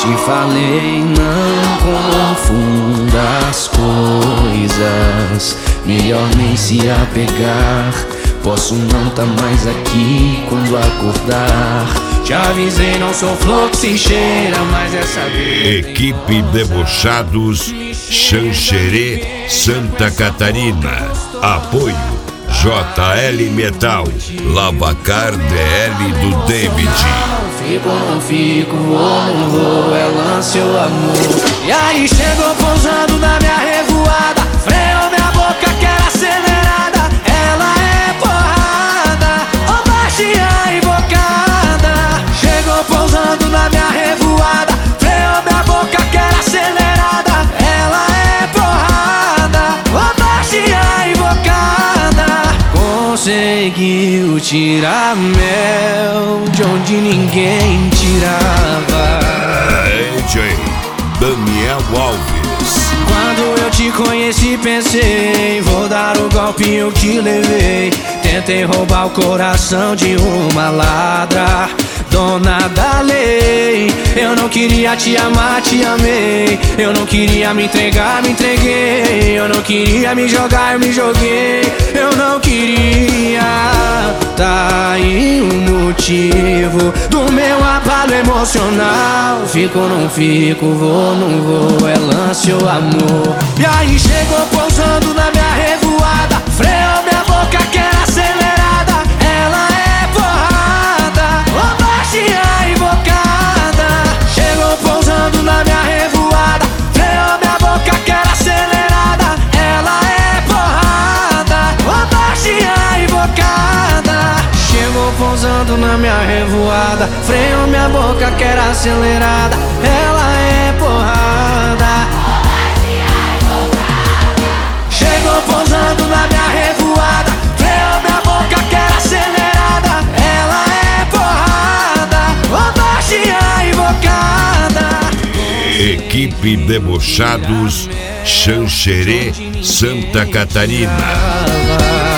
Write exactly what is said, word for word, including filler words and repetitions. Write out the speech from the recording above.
te falei, não confunda as coisas. Melhor nem se apegar. Posso não tá mais aqui quando acordar. Te avisei, não sou flor que se cheira, mas essa vez. Equipe Debochados, Xanxerê, Santa Catarina. Apoio J L Metal, Lavacar D L do David. Fico ou não fico, vou não vou, é lance ou amor. E aí chegou pousando na minha revoada, freou minha boca que era acelerada. Ela é porrada, ô baixinha invocada. Chegou pousando na minha revoada, freou minha boca que era acelerada. Ela é porrada, ô baixinha invocada. Conseguiu tirar mel de onde ninguém tirava. D J Daniel Alves. Quando eu te conheci pensei, vou dar o golpe, eu te levei. Tentei roubar o coração de uma ladra, dona da lei. Eu não queria te amar, te amei. Eu não queria me entregar, me entreguei. Eu não queria me jogar, eu me joguei. Eu não queria. Tá aí o motivo do meu abalo emocional. Fico ou não fico, vou não vou, é lance ou amor. E aí chegou pousando na minha revoada, freou minha boca que era acelerada. Ela é porrada, ô baixinha invocada. Chegou pousando na minha revoada, freou minha boca que era acelerada. Ela é porrada, ô baixinha invocada. Chegou pousando na minha revoada, freou minha boca que era acelerada. Ela é porrada. Chegou pousando na minha revoada, freou minha boca que era acelerada. Ela é porrada, ô baixinha invocada. Equipe Debochados, Xanxerê, Santa Catarina.